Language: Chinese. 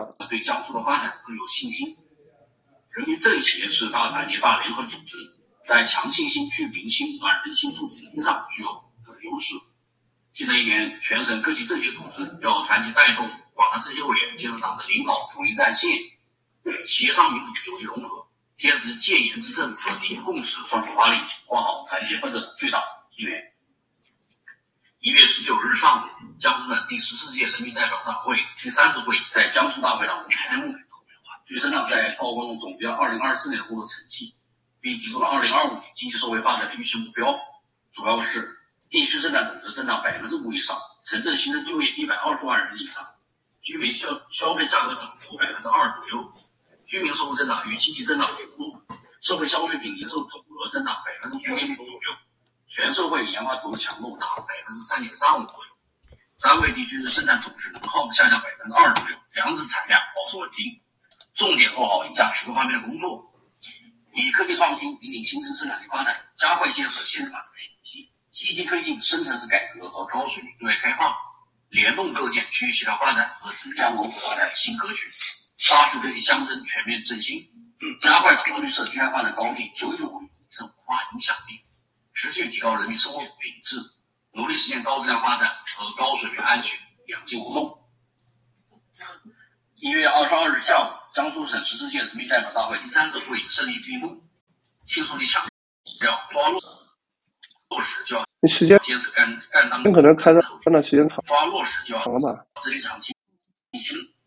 对江苏的发展更有信心。人民政协是大团结大联合组织，在强信心、聚民心、暖人心、促人心上具有优势。新的一年，全省各级政协组织要团结带动广大政协委员，坚持党的领导统一战线，协商民主有机融合，坚持戒严之政和零共识双重发力，抓好团结奋斗的最大机缘。1月19日上午，江苏省第14届人民代表大会第3次会议在江苏大会堂开幕。据省长在报告中总结了2024年的工作成绩，并提出了2025年经济社会发展的预期目标，主要是地区生产总值增长5%以上，城镇新增就业120万人以上，居民消费价格涨幅2%左右，居民收入增长与经济增长同步，社会消费品零售总额增长9.5%左右，全社会研发投入强度达3.35%左右，单位地区生产总值能耗下降2%左右，粮食产量保持稳定。重点做好以下10个方面的工作：以科技创新引领新增生产力发展，加快建设现代化产业体系，积极推进深层次改革和高水平对外开放，联动构建区域协调发展和城乡融合发展新格局，扎实推进乡镇全面振兴，加快打造绿色低碳发展高地9.5亿生活影响力，持续提高人民生活品质，努力实现高质量发展和高水平安全两极互动。1月22日下午，江苏省14届人民代表大会第3次会议胜利闭幕。习书记强调，抓落实就要坚持干当， 可能开的时间长抓落实就要了吧？ 自立长期，